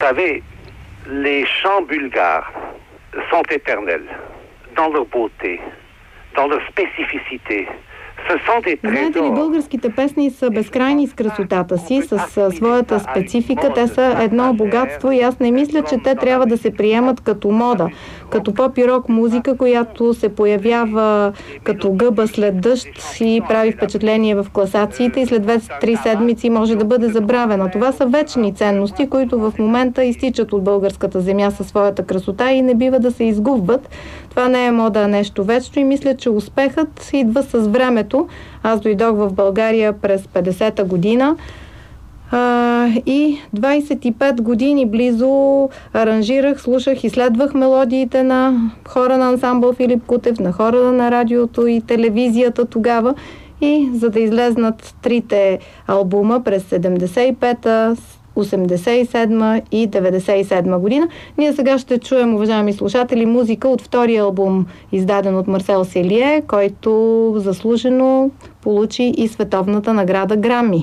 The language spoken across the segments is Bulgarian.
savez, les chants bulgares sont éternels dans leur beauté, dans leur spécificité. Знаете ли, българските песни са безкрайни с красотата си, с своята специфика. Те са едно богатство и аз не мисля, че те трябва да се приемат като мода, като поп и рок музика, която се появява като гъба след дъжд и прави впечатление в класациите и след 2-3 седмици може да бъде забравена. Това са вечни ценности, които в момента изтичат от българската земя със своята красота и не бива да се изгубват. Това не е мода, а нещо вечно и мисля, че успехът идва с времето. Аз дойдох в България през 50-та година и 25 години близо аранжирах, слушах, изследвах мелодиите на хора на ансамбъл Филип Кутев, на хора на радиото и телевизията тогава. И за да излезнат трите албума през 75-та, 87 и 97 година. Ние сега ще чуем, уважаеми слушатели, музика от втория албум, издаден от Марсел Селие, който заслужено получи и световната награда Грами.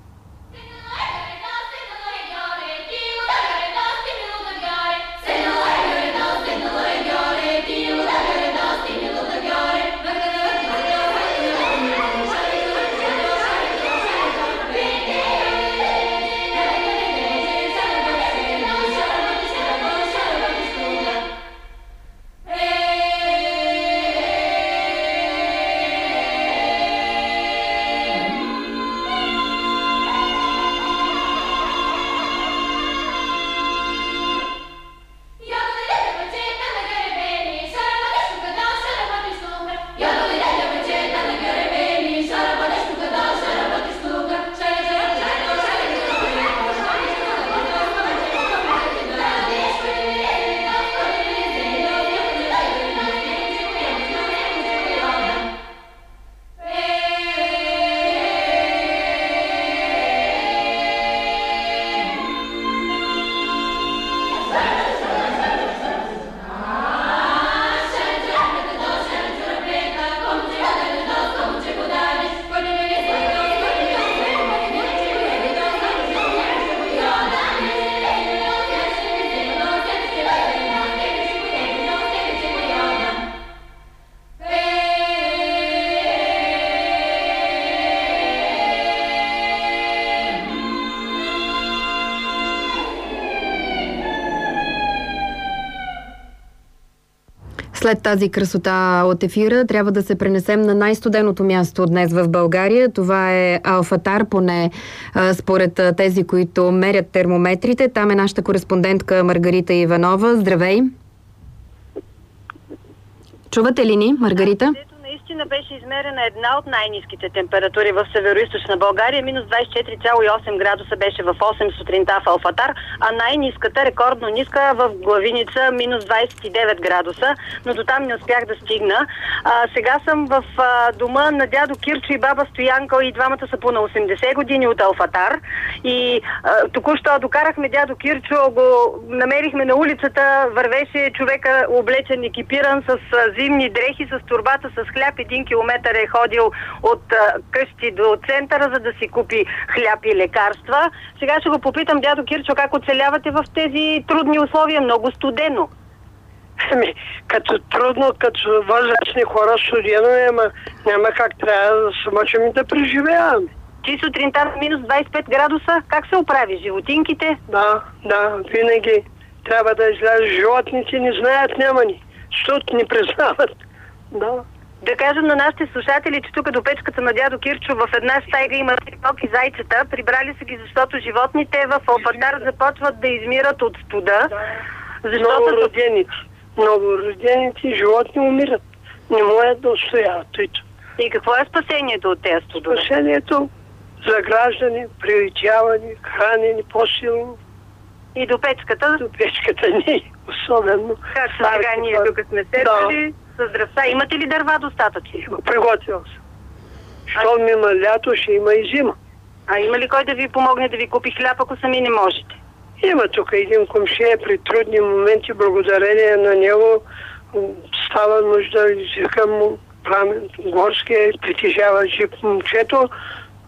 След тази красота от ефира трябва да се пренесем на най-студеното място днес в България. Това е Алфатар, поне според тези, които мерят термометрите. Там е нашата кореспондентка Маргарита Иванова. Здравей! Чувате ли ни, Маргарита? Наистина беше измерена една от най-ниските температури в северо-источна България. Минус 24,8 градуса беше в 8 сутринта в Алфатар, а най-ниската, рекордно ниска в Главиница, минус 29 градуса, но до там не успях да стигна. Сега съм в дома на дядо Кирчо и баба Стоянка, и двамата са по на 80 години от Алфатар. И току-що докарахме дядо Кирчо, го намерихме на улицата, вървеше човека облечен, екипиран с зимни дрехи, с турбата, с хляб. 1 километър е ходил от къщи до центъра, за да си купи хляб и лекарства. Сега ще го попитам, дядо Кирчо, как оцелявате в тези трудни условия? Много студено. Като трудно, като възрастни хора студено, няма как, трябва да се мъчим и да преживяваме. Ти сутринта на минус 25 градуса, как се оправи? Животинките? Да, винаги трябва да излязат. Животните не знаят, няма ни. Защото ни признават. Да. Да кажем на нашите слушатели, че тук до печката на дядо Кирчо в една стайга има 3 малки зайцета. Прибрали са ги, защото животните в Алфатар започват да измират от студа. Новородените животни умират. Не могат да устояват. И какво е спасението от тези студове? Спасението за граждани, приютяване, хранени по-силно. И до печката? До печката не, особено. Както сега ние тук сме седали. С дървца. Имате ли дърва достатъчно? Приготвил съм. Щом има лято, ще има и зима. А има ли кой да ви помогне да ви купи хляб, ако сами не можете? Има тук един комшия, при трудни моменти, благодарение на него става нужда, извикам му, Пламен Горския, притежава джип момчето,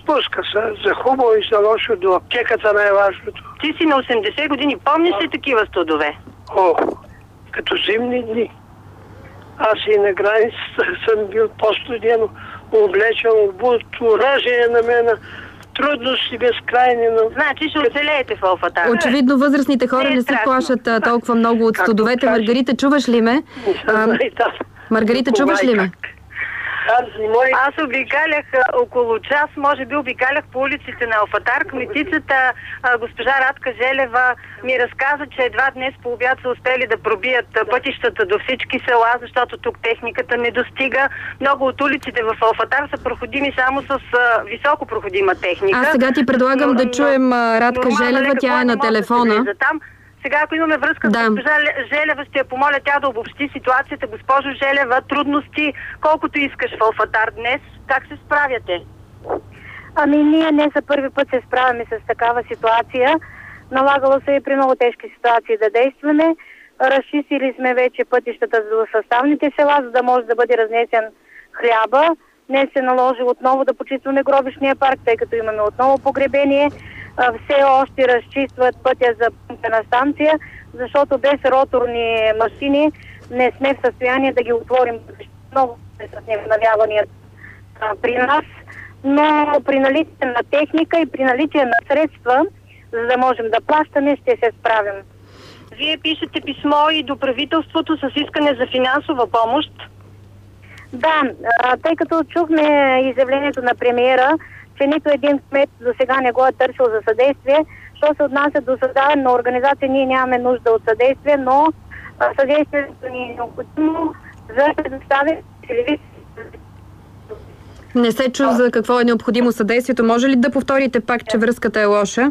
Спуска се за хубаво и за лошо до аптеката най-важното. Ти си на 80 години. Помниш ли такива студове? Като зимни дни. Аз и на границата съм бил по-студено облечен, обут, оръжие на мен, трудности безкрайни. Но... Значи ще оцелеете в Алфатар. Очевидно възрастните хора не се плашат толкова много от студовете. Маргарита, чуваш ли ме? Маргарита, чуваш ли ме? Аз обикалях около час, може би обикалях по улиците на Алфатар. Кметицата госпожа Радка Желева ми разказа, че едва днес по обяд са успели да пробият пътищата до всички села, защото тук техниката не достига. Много от улиците в Алфатар са проходими само с високо проходима техника. Аз сега ти предлагам да чуем Радка Желева, тя е на телефона. Сега, ако имаме връзка с госпожа Желева, ще я помоля тя да обобщи ситуацията. Госпожо Желева, трудности, колкото искаш в Алфатар днес, как се справяте? Ние не за първи път се справяме с такава ситуация. Налагало се и при много тежки ситуации да действаме. Разчистили сме вече пътищата до съставните села, за да може да бъде разнесен хляба. Днес се наложи отново да почистваме гробищния парк, тъй като имаме отново погребение. Все още разчистват пътя за помпена станция, защото без роторни машини не сме в състояние да ги отворим. Много са навявания при нас, но при наличие на техника и при наличие на средства, за да можем да плащаме, ще се справим. Вие пишете писмо и до правителството с искане за финансова помощ? Да, тъй като чухме изявлението на премиера, че нито един кмет до сега не го е търсил за съдействие. Що се отнася до създаване на организация, ние нямаме нужда от съдействие, но съдействието ни е необходимо за предоставяне телевизия. Не се чу за какво е необходимо съдействието. Може ли да повторите пак, че връзката е лоша?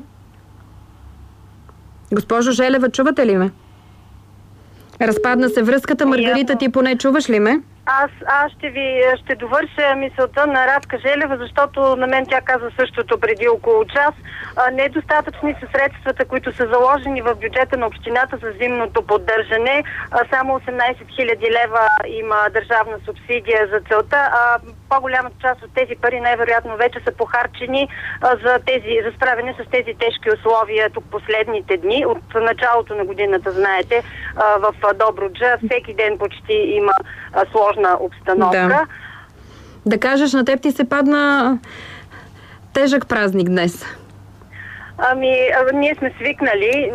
Госпожо Желева, чувате ли ме? Разпадна се връзката. Маргарита, ти поне чуваш ли ме? Аз ще довърша мисълта на Радка Желева, защото на мен тя каза същото преди около час. Недостатъчни са средствата, които са заложени в бюджета на общината за зимното поддържане. Само 18 000 лева има държавна субсидия за целта, а по-голямата част от тези пари най-вероятно вече са похарчени за справяне с тези тежки условия тук последните дни. От началото на годината, знаете, в Добруджа всеки ден почти има сложна обстановка. Да кажеш, на теб ти се падна тежък празник днес. Ние сме свикнали.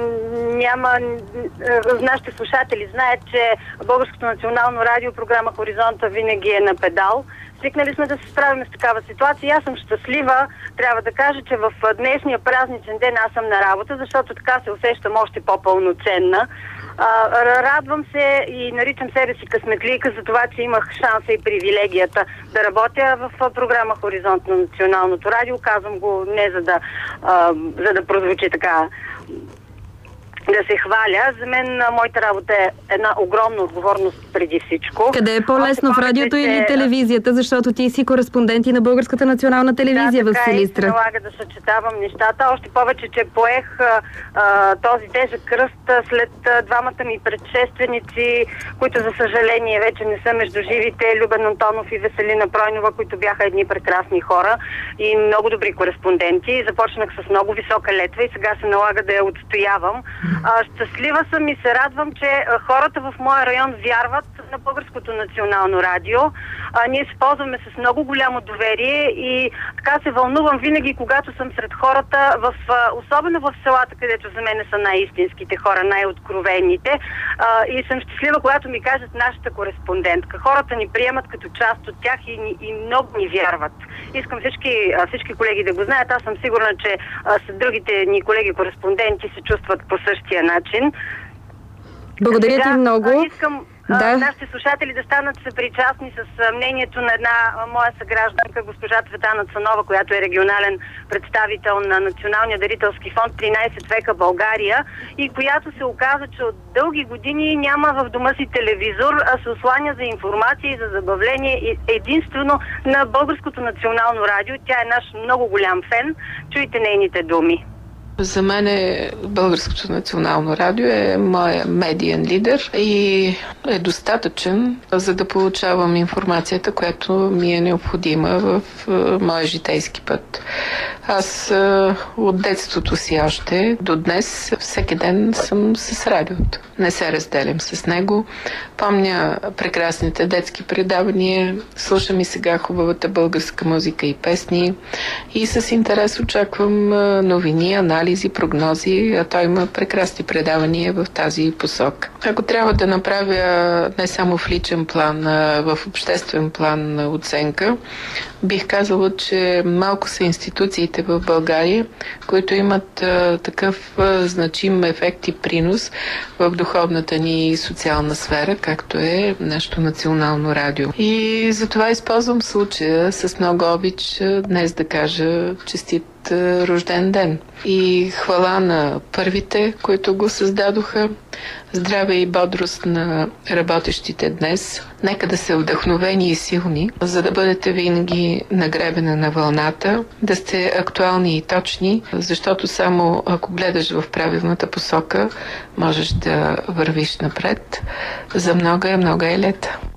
Нашите слушатели знаят, че Българското национално радио, програма Хоризонта винаги е на педал. Свикнали сме да се справим с такава ситуация. Аз съм щастлива, трябва да кажа, че в днешния празничен ден аз съм на работа, защото така се усещам още по-пълноценна. Радвам се и наричам себе си късметлийка за това, че имах шанса и привилегията да работя в програма Хоризонт на Националното радио. Казвам го не за да прозвучи така да се хваля. За мен моята работа е една огромна отговорност преди всичко. Къде е по-лесно, в радиото или телевизията, защото ти си кореспондент и на Българската национална телевизия в Силистра? Да, така налага да съчетавам нещата. Още повече, че поех този тежък кръст след двамата ми предшественици, които за съжаление вече не са между живите, Любен Антонов и Веселина Пройнова, които бяха едни прекрасни хора и много добри кореспонденти. Започнах с много висока летва и сега се налага да я отстоявам. Щастлива съм и се радвам, че хората в моя район вярват на Българското национално радио. Ние се ползваме с много голямо доверие и така се вълнувам винаги, когато съм сред хората, особено в селата, където за мен са най-истинските хора, най-откровените. И съм щастлива, когато ми кажат нашата кореспондентка. Хората ни приемат като част от тях и много ни вярват. Искам всички колеги да го знаят. Аз съм сигурна, че с другите ни колеги-кореспонденти се чувстват по същия начин. Благодаря ти много. Искам нашите слушатели да станат съпричастни с мнението на една моя съгражданка, госпожа Цветана Цанова, която е регионален представител на Националния дарителски фонд 13 века България и която се оказа, че от дълги години няма в дома си телевизор, а се осланя за информация и за забавление единствено на Българското национално радио. Тя е наш много голям фен. Чуйте нейните думи. За мен Българското национално радио е моя медиен лидер и е достатъчен, за да получавам информацията, която ми е необходима в моя житейски път. Аз от детството си още до днес всеки ден съм с радиото. Не се разделям с него. Помня прекрасните детски предавания, слушам и сега хубавата българска музика и песни и с интерес очаквам новини, анализи, прогнози, а той има прекрасни предавания в тази посока. Ако трябва да направя не само в личен план, а в обществен план оценка, бих казала, че малко са институциите в България, които имат такъв значим ефект и принос в духовната ни социална сфера, както е нашето национално радио. И затова използвам случая с много обич днес да кажа честит рожден ден. И хвала на първите, които го създадоха. Здраве и бодрост на работещите днес. Нека да са вдъхновени и силни, за да бъдете винаги на гребена на вълната, да сте актуални и точни, защото само ако гледаш в правилната посока, можеш да вървиш напред. За много е лета.